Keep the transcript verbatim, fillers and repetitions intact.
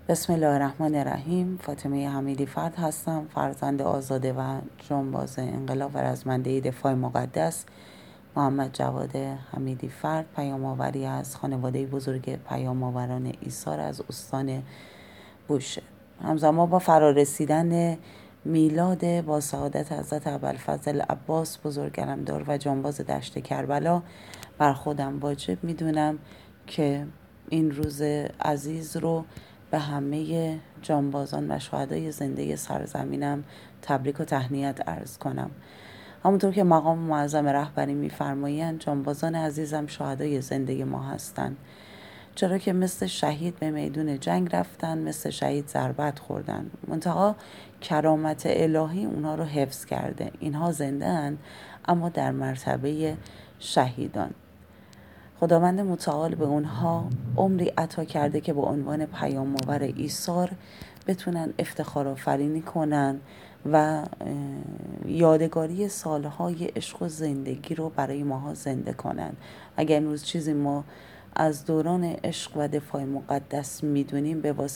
بسم الله الرحمن الرحیم. فاطمه حمیدی فرد هستم، فرزند آزاده و جانباز انقلاب و رزمنده دفاع مقدس محمد جواد حمیدی فرد، پیام آوری از خانواده بزرگ پیام آوران ایثار از استان بوشه. همزمان با فرارسیدن میلاد با سعادت حضرت ابوالفضل عباس بزرگرمدار و جانباز دشت کربلا، بر خودم واجب میدونم که این روز عزیز رو به همه جانبازان و شهدای زنده سرزمینم تبریک و تهنیت عرض کنم. همونطور که مقام معظم رهبری می‌فرمایند، جانبازان عزیزم شهدای زنده ما هستند، چرا که مثل شهید به میدون جنگ رفتن، مثل شهید ضربت خوردن، منتها کرامت الهی اونها رو حفظ کرده. اینها زنده اند اما در مرتبه شهیدان. خداوند متعال به اونها عمری عطا کرده که به عنوان پیام آور ایثار بتونن افتخار آفرینی کنن و یادگاری سالهای عشق و زندگی رو برای ماها زنده کنن. اگر امروز چیزی ما از دوران عشق و دفاع مقدس میدونیم، به